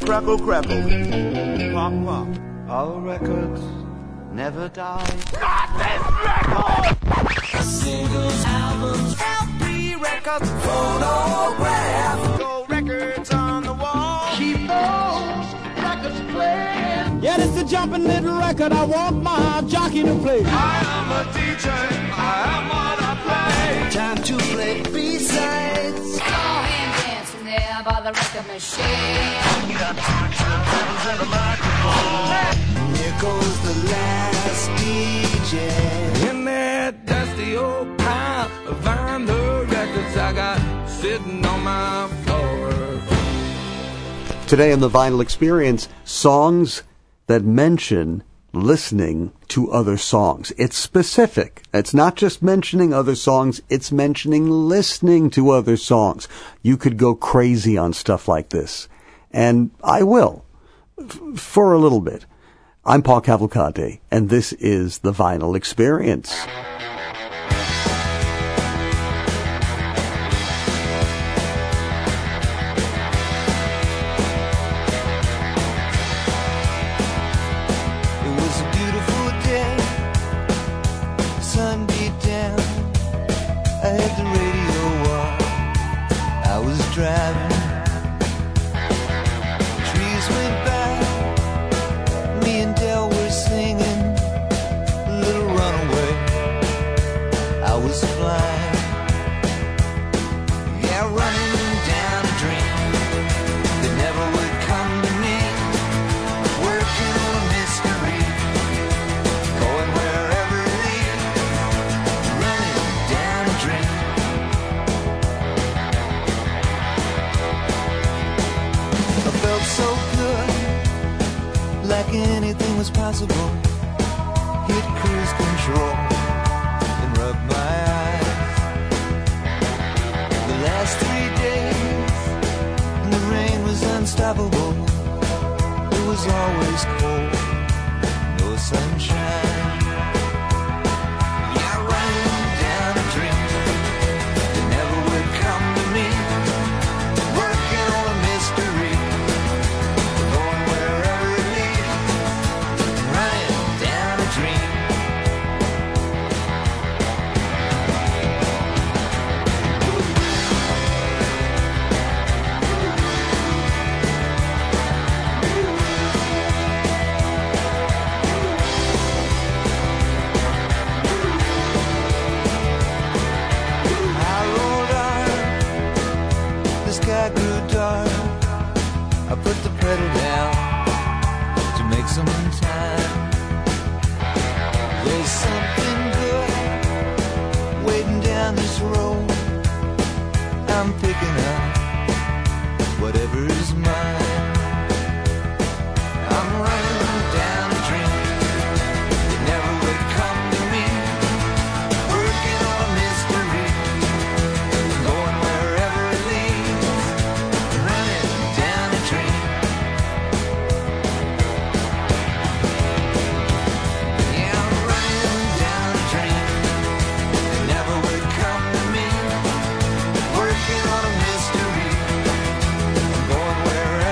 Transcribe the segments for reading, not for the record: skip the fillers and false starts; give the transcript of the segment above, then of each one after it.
crackle, crackle. Pop, pop. All records never die. Not this record! Singles, albums, LP records, phonograph. Gold records on the wall. Keep those records playing. Yeah, this is a jumping little record. I want my jockey to play. I am a DJ. I am what I play. Time to play B-sides. Go and dance in there by the record machine. Got two turntables and a microphone. Here goes the last DJ. In that dusty old pile of vinyl records I got sitting on my floor. Today on the Vinyl Experience, songs that mention listening to other songs. It's specific. It's not just mentioning other songs, it's mentioning listening to other songs. You could go crazy on stuff like this. And I will, for a little bit. I'm Paul Cavalcante, and this is the Vinyl Experience. It was a beautiful day. Sun beat down. I had the radio on. I was driving. Trees went by. Me and Del were singing Little Runaway. I was flying. Yeah, running down a dream that never would come to me. Working on a mystery. Going wherever it leads. Running down a dream. I felt so good, like anything was possible. Hit cruise control and rub my eyes. The last 3 days, and the rain was unstoppable. It was always cold, no sunshine. Yeah, running down a dream that never would come to me. Working on a mystery. Going wherever it leads, running down a dream. I rolled on, the sky grew dark. I put the pedal down to make some time. There's something good waiting down this road. I'm picking up whatever is mine. I'm running down a dream that never would come to me. Working on a mystery. Going wherever it leads. Running down a dream. Yeah, I'm running down a dream that never would come to me. Working on a mystery. Going wherever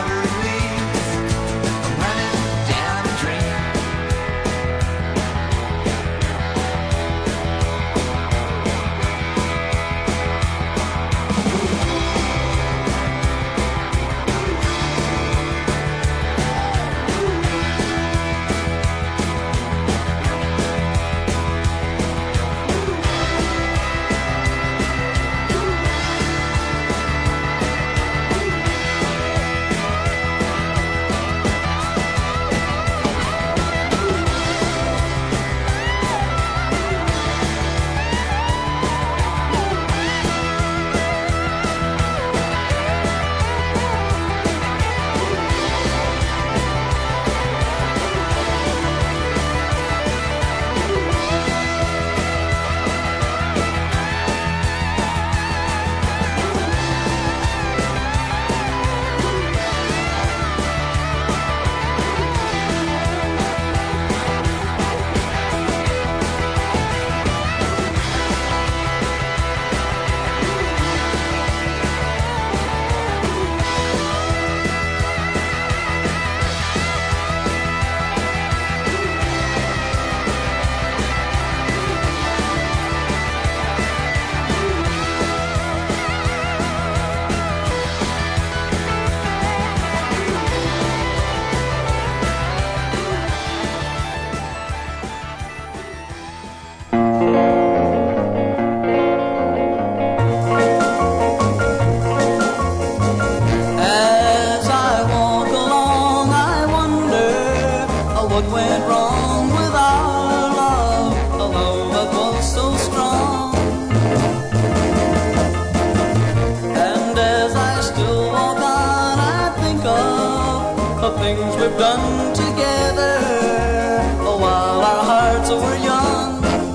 the things we've done together while our hearts were young.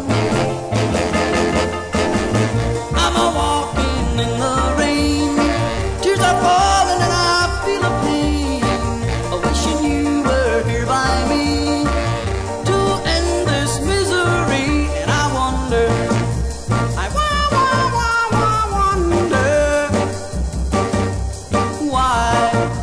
I'm a walking in the rain, tears are falling and I feel a pain, wishing you were here by me to end this misery. And I wonder, I wonder why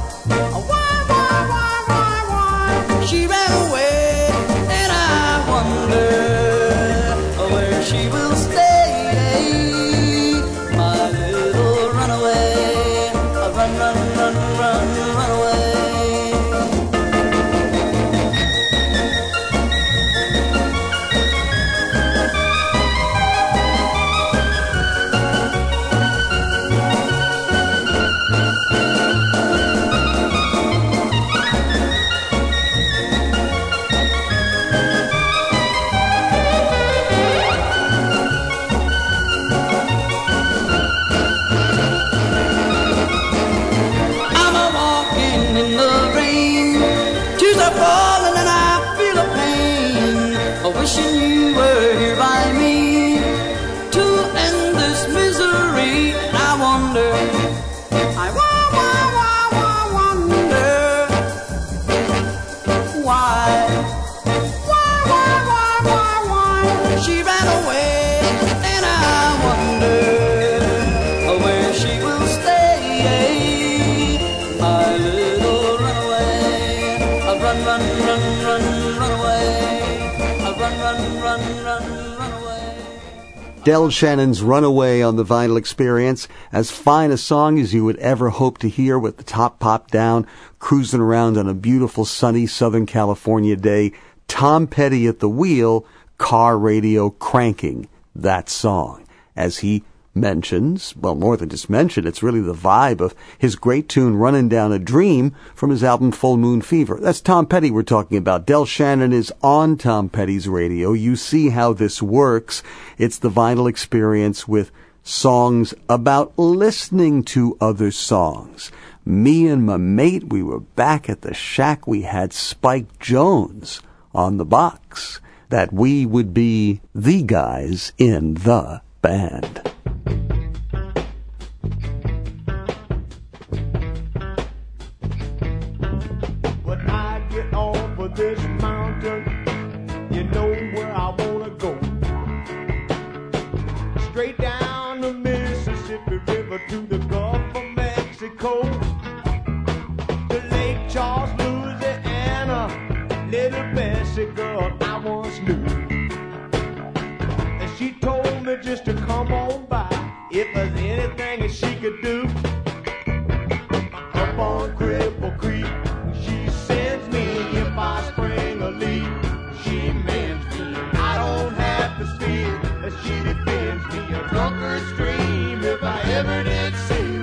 she ran away, and I wonder where she will stay, my little runaway. Run, run, run, run, run away. I'm a walking in the rain, tears are falling and I feel a pain, wishing you were here by me to end this misery. And I wonder, I wonder why she ran away, and I wonder where she will stay, my little runaway. Run, run, run, run, run away. Run, run, run, run, run away. Del Shannon's Runaway on the Vinyl Experience. As fine a song as you would ever hope to hear, with the top popped down, cruising around on a beautiful sunny Southern California day. Tom Petty at the wheel, car radio cranking that song. As he mentions, well, more than just mention, it's really the vibe of his great tune Running Down a Dream from his album Full Moon Fever. That's Tom Petty we're talking about. Del Shannon is on Tom Petty's radio. You see how this works. It's the Vinyl Experience with songs about listening to other songs. Me and my mate, we were back at the shack. We had Spike Jones on the box, that we would be the guys in the band. When I get off of this mountain, you know where I wanna go. Straight down the Mississippi River to the Gulf of Mexico, to Lake Charles, Louisiana. Little Bessie girl I once knew, and she told me just to come on by if there's anything that she could do. Up on Cripple Creek, she sends me if I spring a leak. She mends me, I don't have to speak, but she defends me. A drunkard's dream if I ever did see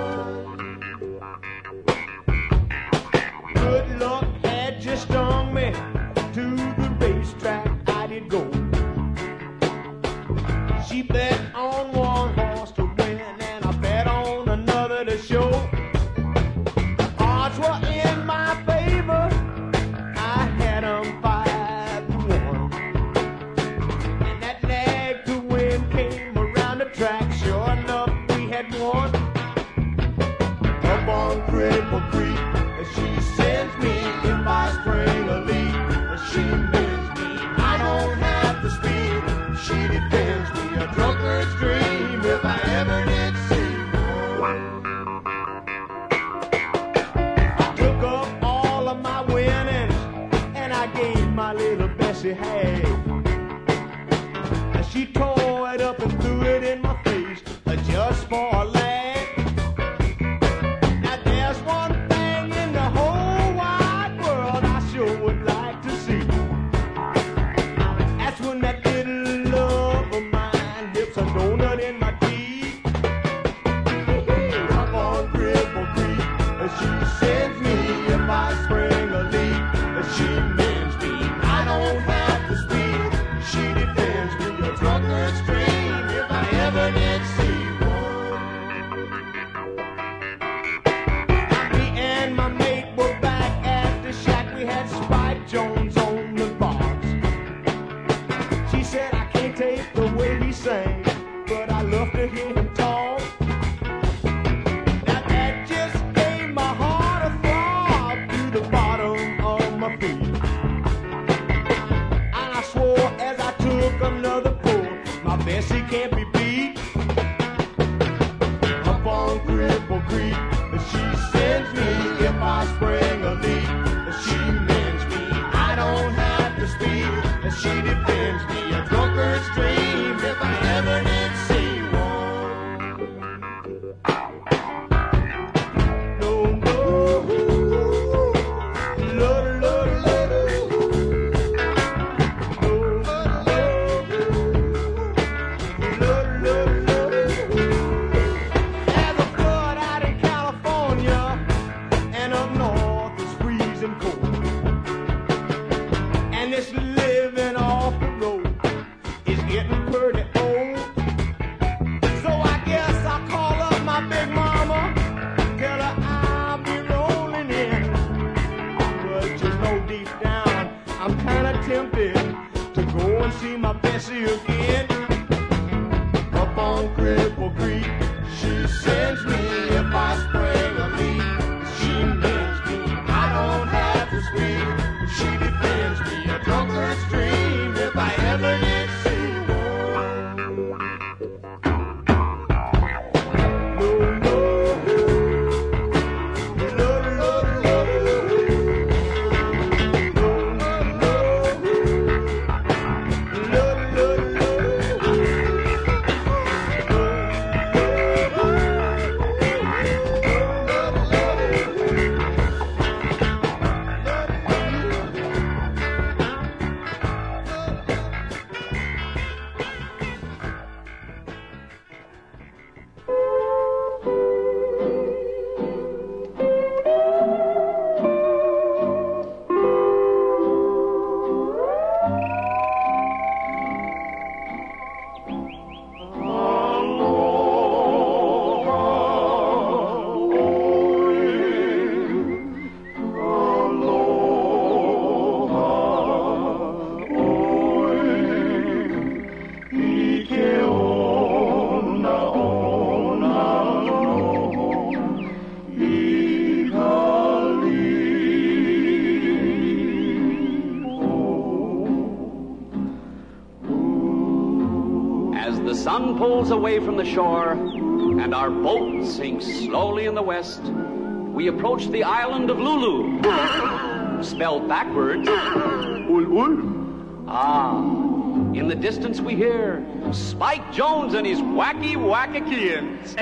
one. Good luck had just stung me. To the racetrack I did go. She bet on one horse to win, and I bet on another to show. Odds were in my favor, I had 'em 5-1. And that nag to win came around the track. Sure enough, we had won. Up on Cripple Creek, she sends me if I spring a leak. She mends me, I don't have to speak. She defends me, a drunkard's dream if I ever did see one. I took up all of my winnings, and I gave my little Bessie half. And she tore it up and threw it in my face, just for a laugh. Now there's one thing in the whole wide world I sure would like to see. That's when that little love of mine dips a donut in my teeth. Up on Cripple Creek, she sends me if I spring a leak. She mends me, I don't have to speak. can't be beat. Up on Cripple Creek, she sends me if I spring a leak. She mends me, I don't have to speak. She defends me, a drunkard's dream if I ever did see one. No, no, Lord, Lord, Lord. There's a flood out in California, and up north it's freezing cold. And this living off the road is getting pretty old. So I guess I'll call up my big mama, tell her I'll be rolling in. But you know deep down, I'm kind of tempted to go and see my Bessie again. Up on Cripple Creek, she sends me if I spring a leak. She mends me, I don't have to speak. She defends me, a drunkard's dream if I ever did see one. No, no, Lord, Lord, Lord. As the sun pulls away from the shore and our boat sinks slowly in the west, we approach the island of Lulu, spelled backwards, Ul-Ul. Ah, in the distance we hear Spike Jones and his wacky Wackakians.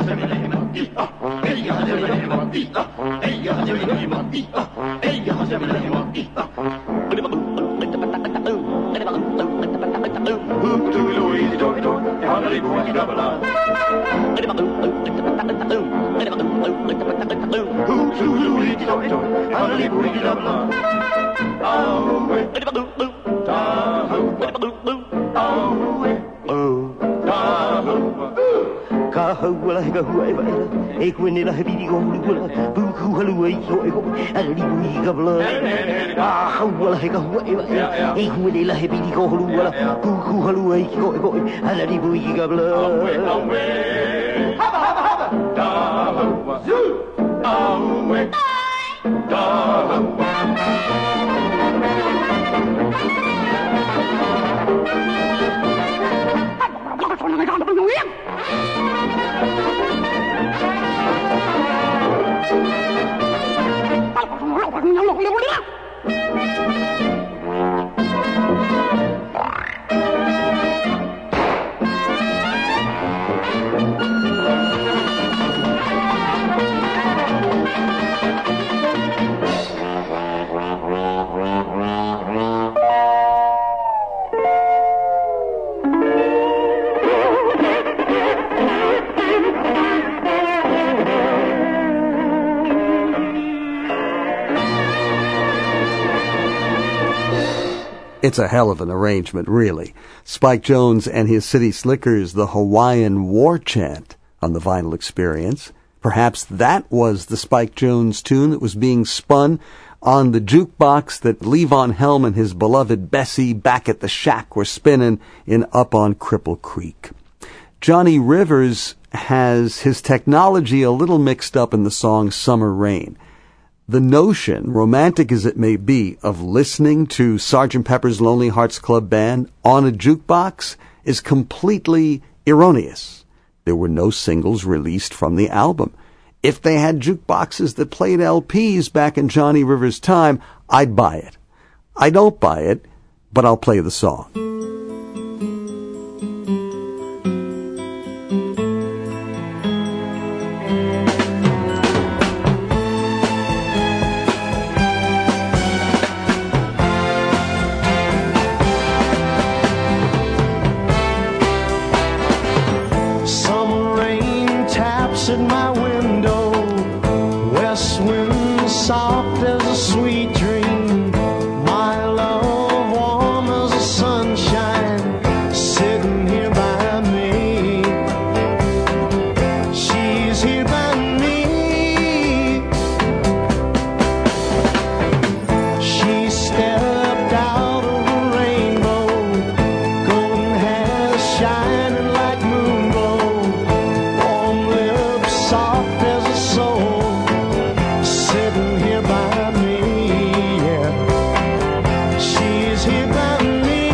It's a hell of an arrangement, really. Spike Jones and his City Slickers, the Hawaiian War Chant on the Vinyl Experience. Perhaps that was the Spike Jones tune that was being spun on the jukebox that Levon Helm and his beloved Bessie back at the shack were spinning in Up on Cripple Creek. Johnny Rivers has his technology a little mixed up in the song Summer Rain. The notion, romantic as it may be, of listening to Sgt. Pepper's Lonely Hearts Club Band on a jukebox is completely erroneous. There were no singles released from the album. If they had jukeboxes that played LPs back in Johnny Rivers' time, I'd buy it. I don't buy it, but I'll play the song. Summer rain taps at my window, west wind soft as a sweet dream, my love warm as the sunshine, sitting here by me. She's here by me. She stepped out of the rainbow, golden hair shining like moonglow, warm lips soft as a soul, sitting here by me, yeah. She's here by me.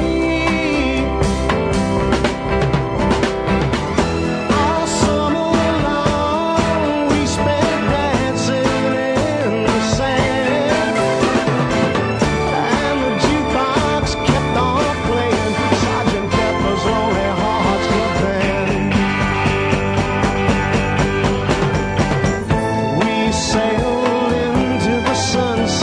All summer long we spent dancing in the sand, and the jukebox kept on playing Sgt. Pepper's Lonely Hearts Club Band. We sailed into the sunset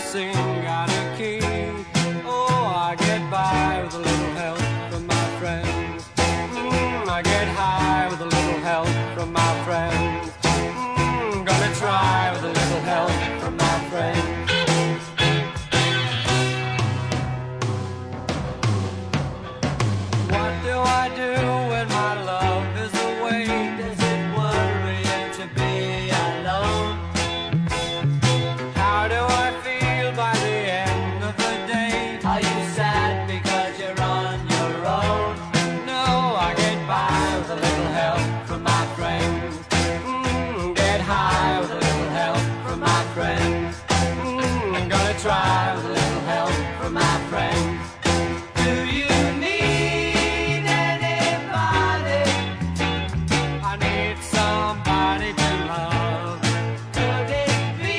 sing out of key. Oh, I get by with a little help from my friends. I get high with a little help from my friends. Gonna try with a little help from my friends. What do I do when my love is away? Does it worry you to be alone? How do I feel by the end of the day? Are you sad because you're on your own? No, I get by with a little help from my friends. Get high with a little help from my friends. I'm gonna try with a little help from my friends. Do you need anybody? I need somebody to love. Could it be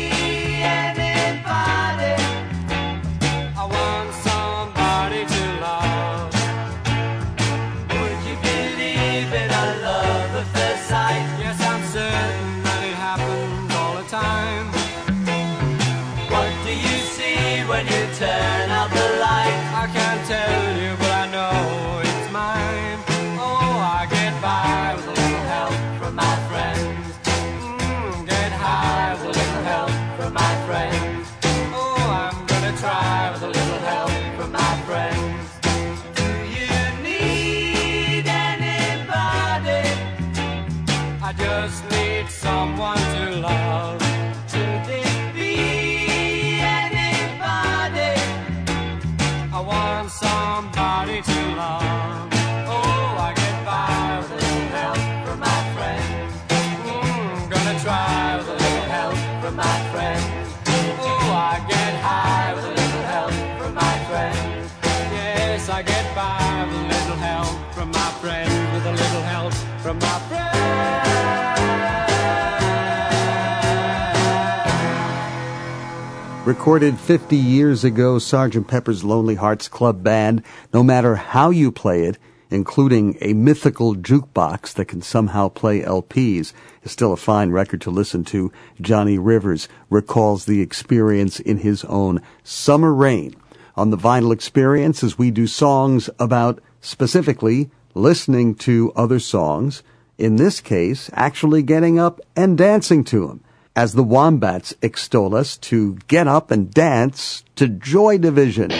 anybody? I want somebody to love. Would you believe in a love at first sight? Yes, I'm certain that it happens all the time. What do you see when you turn out the light? I can't tell you, but I know it's mine. Oh, I get by with a little help from my friends. Get high with a little help from my friends. Oh, I'm gonna try with a little help from my friends. Do you need anybody? I just need someone to love. Should it be anybody? I want somebody to love. Oh, I get by with a little help from my friends. Gonna try with a little help from my friends. Oh, I get high with a little help from my friends. Yes, I get by with a little help from my friends. With a little help from my friends. Recorded 50 years ago, Sgt. Pepper's Lonely Hearts Club Band, no matter how you play it, including a mythical jukebox that can somehow play LPs, is still a fine record to listen to. Johnny Rivers recalls the experience in his own Summer Rain on the Vinyl Experience, as we do songs about specifically listening to other songs, in this case, actually getting up and dancing to them, as the Wombats extol us to get up and dance to Joy Division.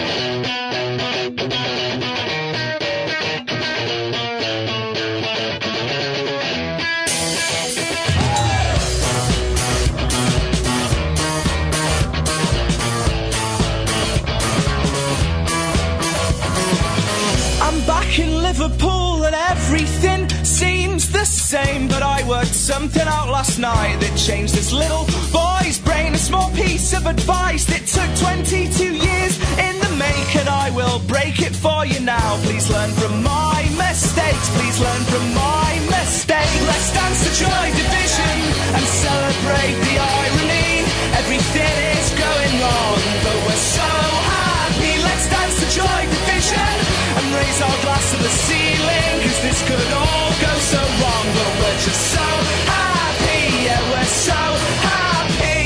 I'm back in Liverpool and everything seems the same, but I worked something out last night that changed this little boy's brain. A small piece of advice that took 22 years in the make, and I will break it for you now. Please learn from my mistakes. Please learn from my mistake. Let's dance the Joy Division and celebrate the irony. Everything is going wrong, but we're so happy. Let's dance the Joy Division and raise our glass to the ceiling, 'cause this could all go so wrong, but we're just so happy. Yeah, we're so happy.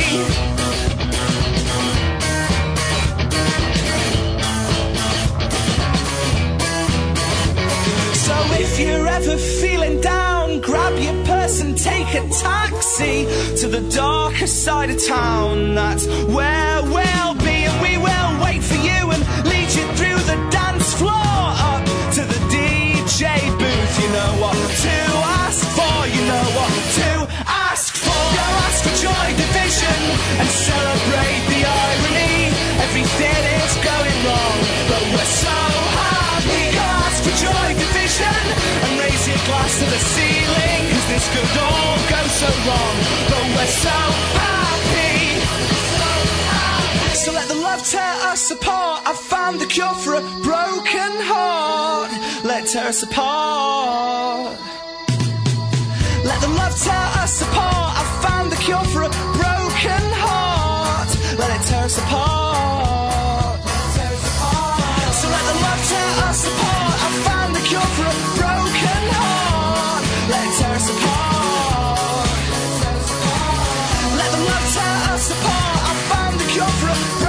So if you're ever feeling down, grab your purse and take a taxi to the darker side of town. That's where we'll be, and we will wait for you and lead you through the dance floor up to the DJ booth. You know what to ask for, you know what to ask for. Go ask for Joy Division and celebrate the irony. Everything is going wrong, but we're so happy. Go ask for Joy Division and raise your glass to the ceiling, 'cause this could all go so wrong, but we're so happy. So let the love tear us apart. I've found the cure for a broken heart. Let it tear us apart. Let the love tear us apart. I've found the cure for a broken heart. Let it tear us apart. So let the love tear us apart. I've found the cure for a broken heart. Let it tear us apart. Let the love tear us apart. I've found the cure for a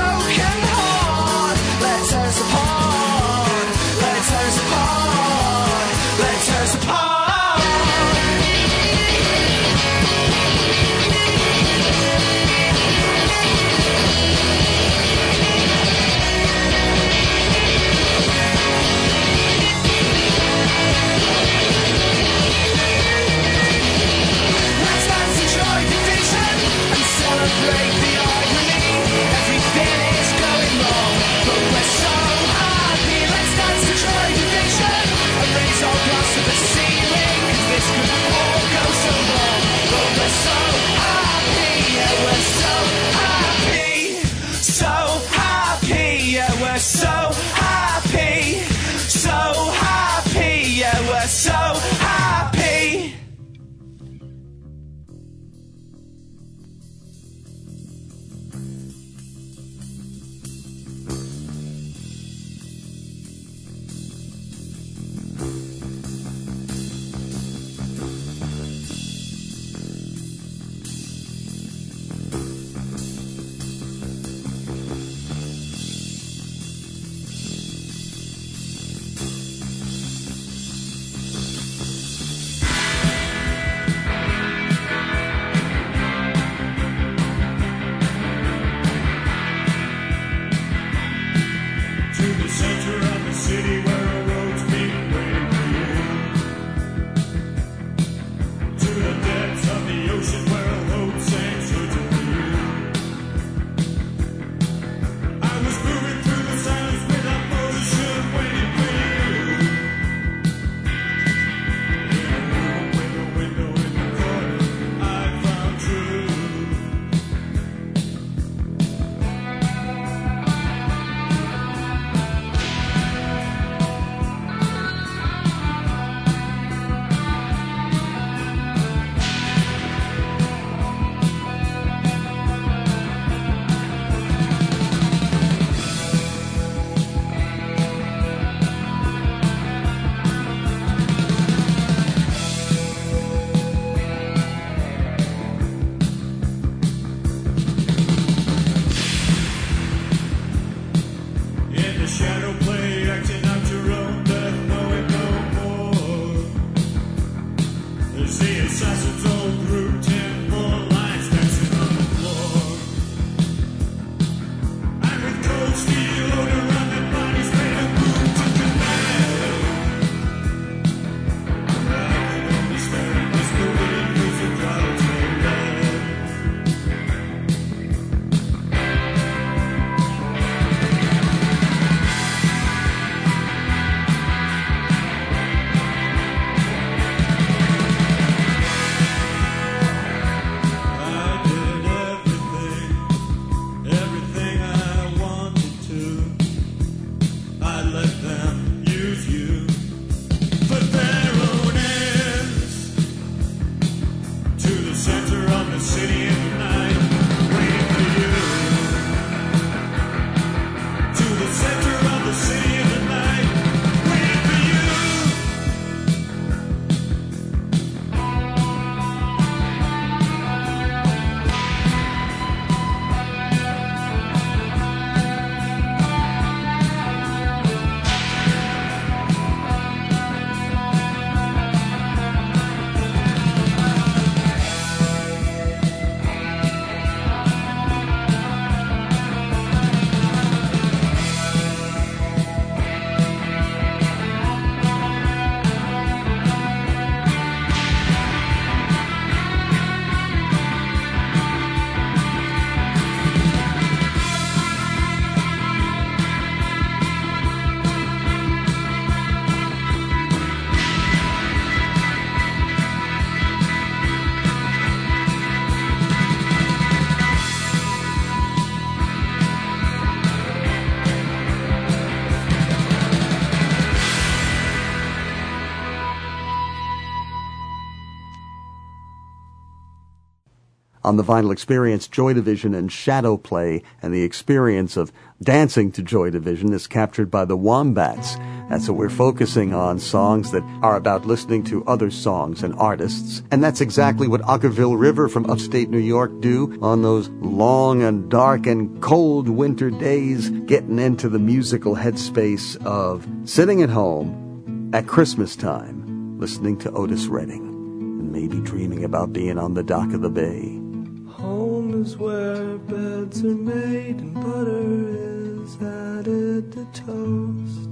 on the Vinyl Experience, Joy Division and Shadow Play, and the experience of dancing to Joy Division is captured by the Wombats. That's what we're focusing on, songs that are about listening to other songs and artists. And that's exactly what Okkervil River from upstate New York do on those long and dark and cold winter days, getting into the musical headspace of sitting at home at Christmas time, listening to Otis Redding, and maybe dreaming about being on the dock of the bay. Home is where beds are made and butter is added to toast.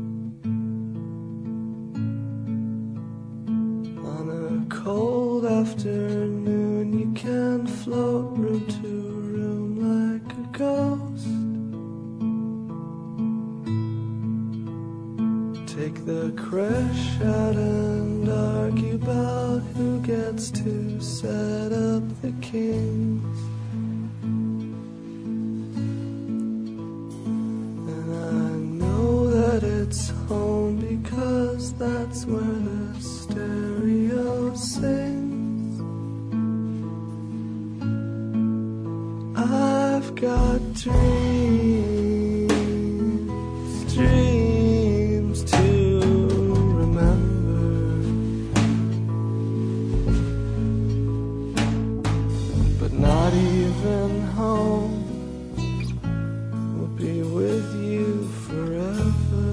On a cold afternoon, you can float room to room like a ghost. Take the crash out and argue about who gets to set up the kings. And I know that it's home because that's where the stereo sings. I've got dreams, dreams to remember, but not even home will be with you forever.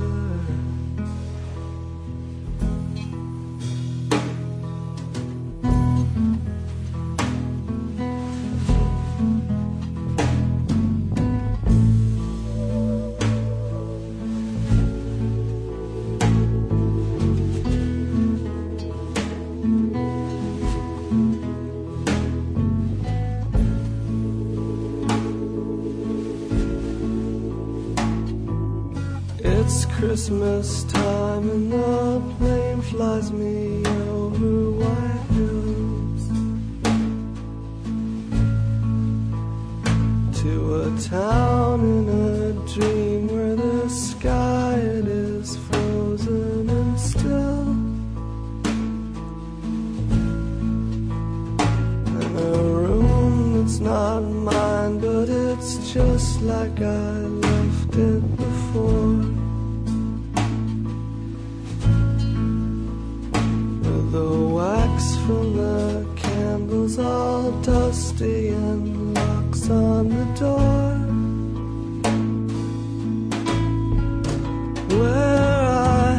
It's Christmas time and the plane flies me over white hills to a town in a dream where the sky it is frozen and still, and a room that's not mine but it's just like I left it before. The wax from the candles all dusty and locks on the door, where I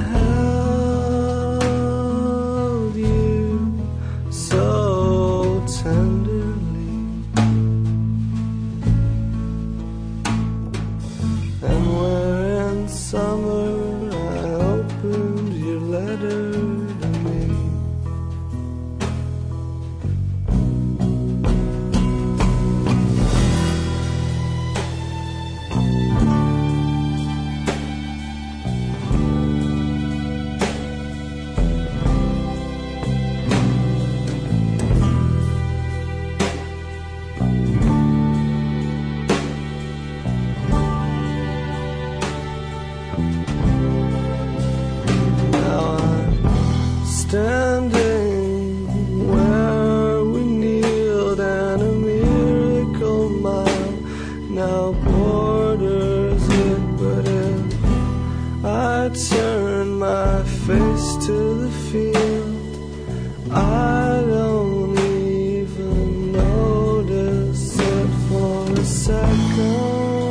held you so tenderly, and where in summer I opened your letter to me. Standing where we kneeled and a miracle mile now borders it. But if I turn my face to the field, I don't even notice it for a second.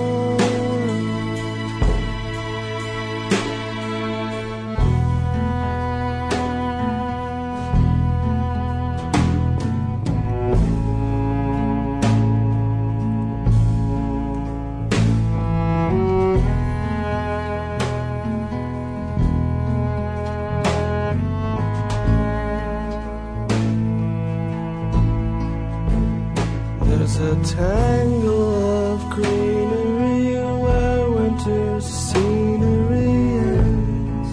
There's a tangle of greenery where winter's scenery ends,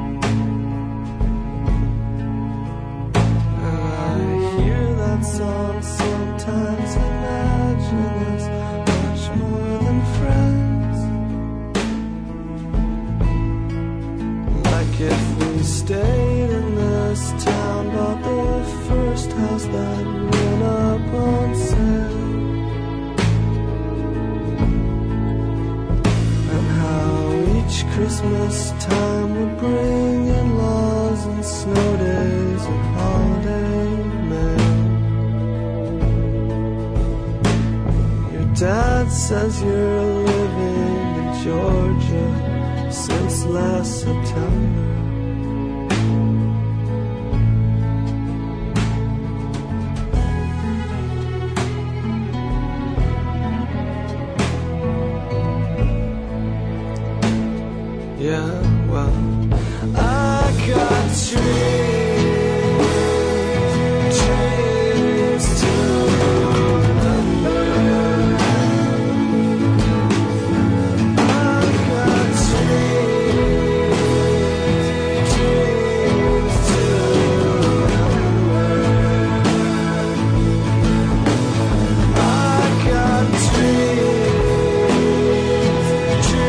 and I hear that song sometimes, imagine us much more than friends, like if we stayed in this town, bought the first house that went up on sale. Christmas time would bring in-laws and snow days and holiday mail. Your dad says you're living in Georgia since last September. Yeah, well, I got dreams to remember. I got dreams to remember. I got dreams to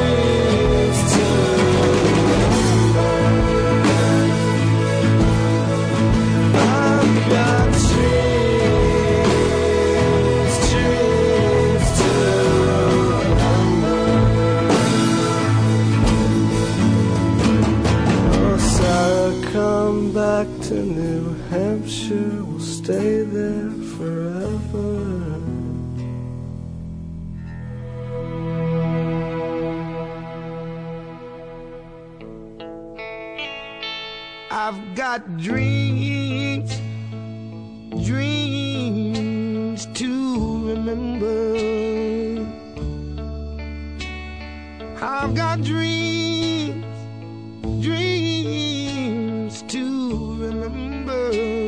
back to New Hampshire, we'll stay there forever. I've got dreams, dreams to remember. I've got dreams, dreams to remember.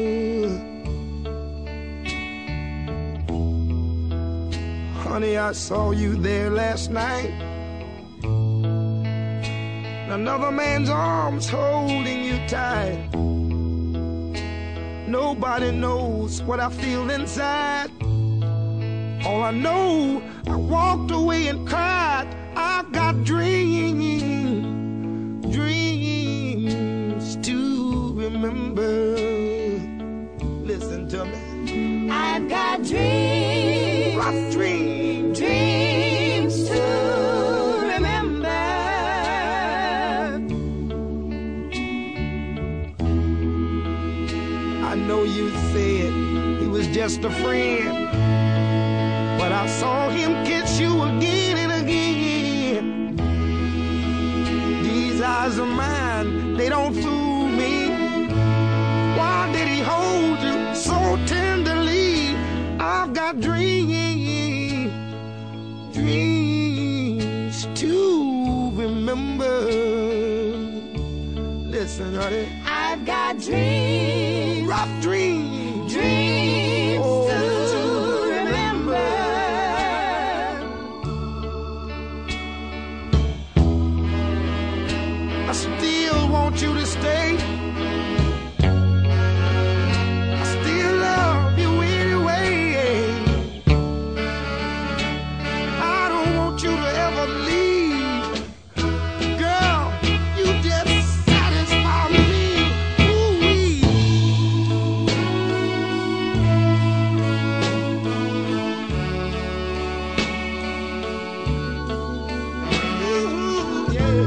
Honey, I saw you there last night. Another man's arms holding you tight. Nobody knows what I feel inside. All I know, I walked away and cried. I've got dreams, dreams to remember. Listen to me. I've got dreams, rough dreams, dreams to remember. I know you said he was just a friend, but I saw him kiss you again and again. These eyes of mine, they don't fool me. Why did he hold you so tenderly? I've got dreams, dreams to remember. Listen, honey. I've got dreams, rough dreams, dreams to remember. I still want you to stay. I still love you anyway. I don't want you to ever leave. Girl, you just satisfy me. Ooh-wee. Ooh, yeah.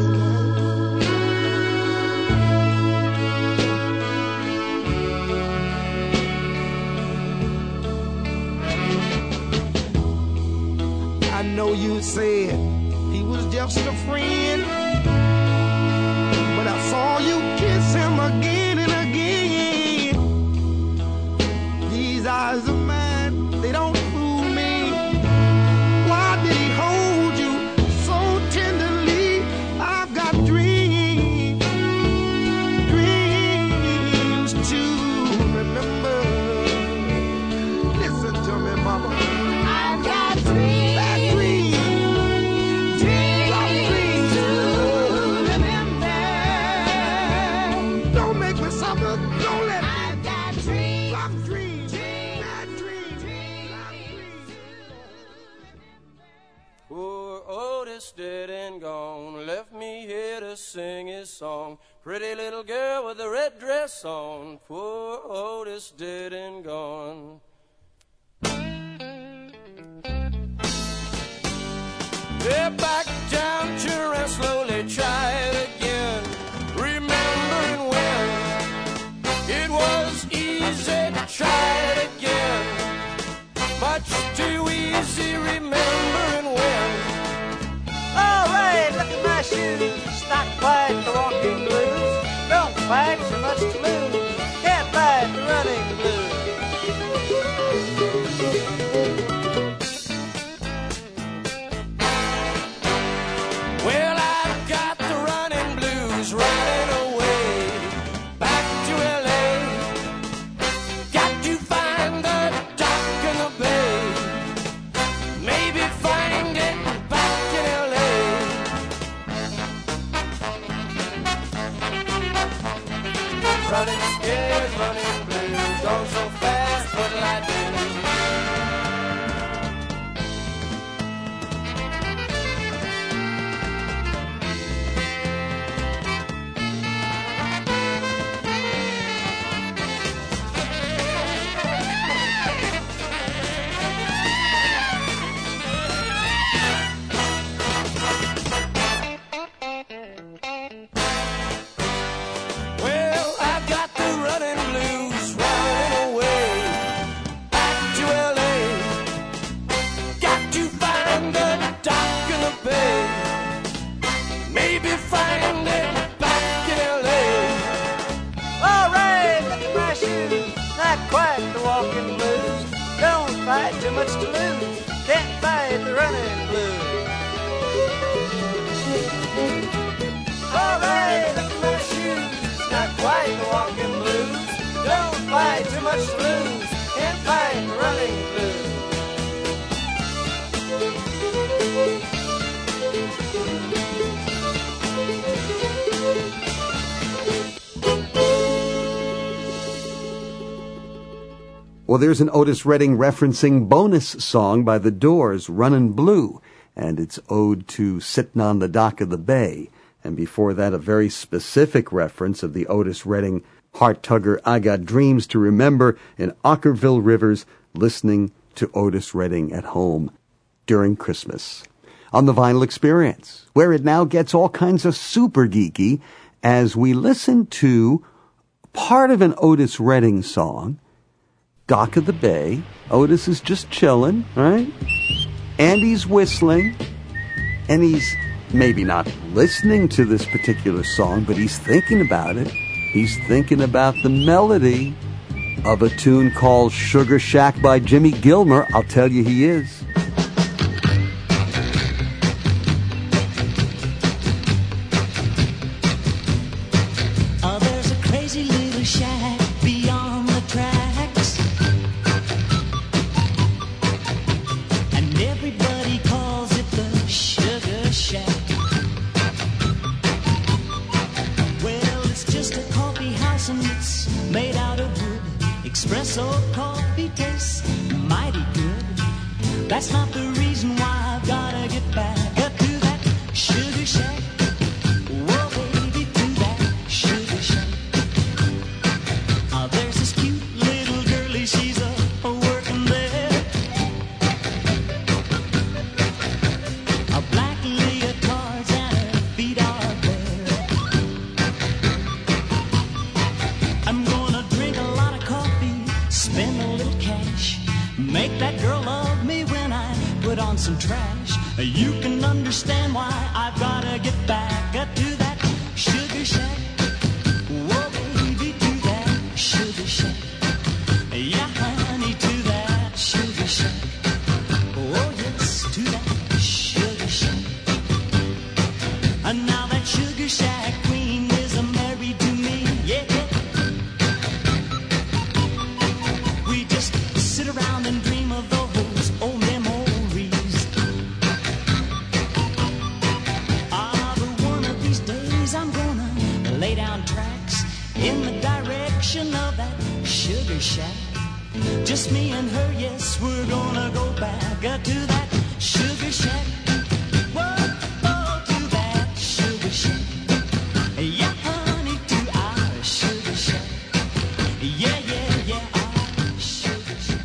I know you said he was just a friend, but I saw you kiss him again and again. These eyes of mine, they don't fool me. Why did he hold you so tenderly? I've got dreams, dreams to remember. Listen to me, mama. I've got dreams, Bad dreams. dreams to remember. Don't make me suffer. Don't let me. I've got dreams, Rough dreams. Bad dreams. Rough dreams. Poor Otis dead and gone, left me here to sing his song. Pretty little girl with a red dress on. Poor Otis dead and gone. Yeah, back down to slowly tried again, remembering when it was easy to try it again. Much too easy remembering when. All right, look at my shoes. Not quite the walking blues. Don't fight so much to lose. Can't fight the running blues. Well, I've got the running blues running away back to LA. Got to find the dock in the bay. Maybe find it back in LA. Running scared, running blue, going so fast, what'll I do? Well, I've got the running blues running away back to LA. Got to find the dock in the bay. Maybe find it back in LA. All right, look at my shoes. Not quite the walking blues. Don't fight too much to lose. Can't fight the running blues. All right, look at my shoes. Not quite the walking blues. Don't fight too much to lose. Can't fight the running blues. Well, there's an Otis Redding referencing bonus song by The Doors, Runnin' Blue, and it's ode to sitting on the dock of the bay. And before that, a very specific reference of the Otis Redding heart tugger, I Got Dreams to Remember in Ockerville Rivers, listening to Otis Redding at home during Christmas. On the Vinyl Experience, where it now gets all kinds of super geeky as we listen to part of an Otis Redding song, Dock of the Bay. Otis is just chilling, right? Andy's whistling, and he's maybe not listening to this particular song, but he's thinking about it. He's thinking about the melody of a tune called Sugar Shack by Jimmy Gilmer. I'll tell you he is. Oh, there's a crazy little shack beyond the tracks, and everybody calls it the Sugar Shack. Well, it's just a coffee house and it's made out of wood. Espresso coffee tastes mighty good. That's not the reason why I've gotta get back up to that Sugar Shack. Whoa, baby, to that Sugar Shack. There's this cute little girlie, she's a working there. A black leotards and her feet are bare. I'm gonna drink a lot of coffee, spend a little cash, make that girl love me when I put on some trash. You can understand why I've gotta get back to that Sugar Shack. Whoa, baby, to that Sugar Shack. Yeah, honey, to that Sugar Shack. Oh, yes, to that Sugar Shack. And now that Sugar Shack queen is married to me, yeah. We just sit around and dream of those old memories. But one of these days I'm gonna lay down tracks in the direction of that Sugar Shack. Just me and her, yes, we're gonna go back to that Sugar Shack. Whoa, oh, to that Sugar Shack. Yeah, honey, to our Sugar Shack. Yeah, yeah, yeah, our Sugar Shack.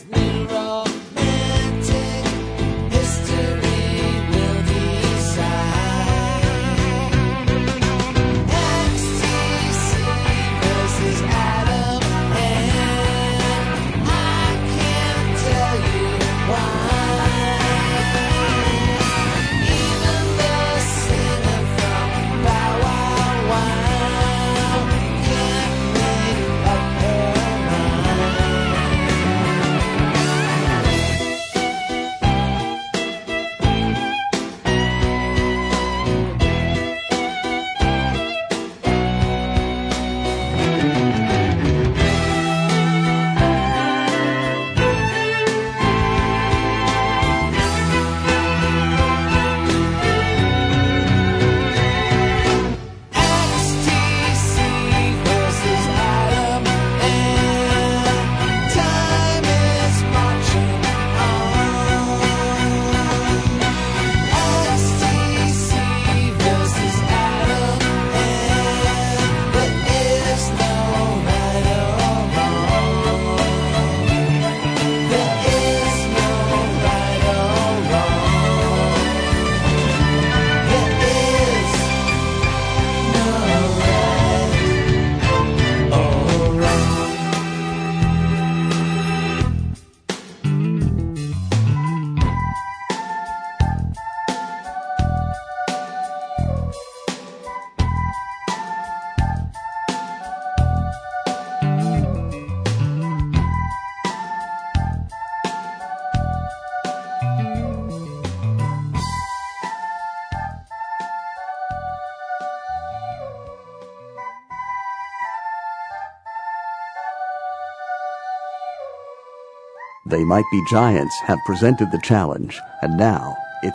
They Might Be Giants have presented the challenge, and now it's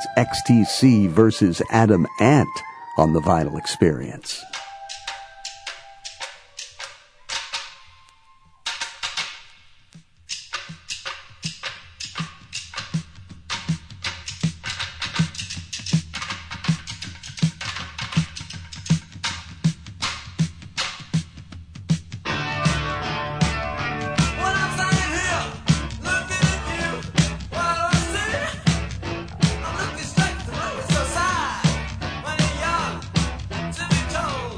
XTC versus Adam Ant on the Vinyl Experience. Told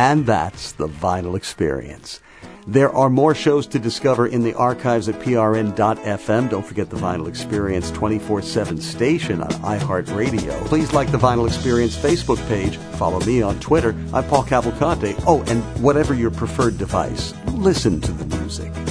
And that's the Vinyl Experience. There are more shows to discover in the archives at prn.fm. Don't forget the Vinyl Experience 24/7 station on iHeartRadio. Please like the Vinyl Experience Facebook page. Follow me on Twitter. I'm Paul Cavalcante. Oh, and whatever your preferred device, listen to the music.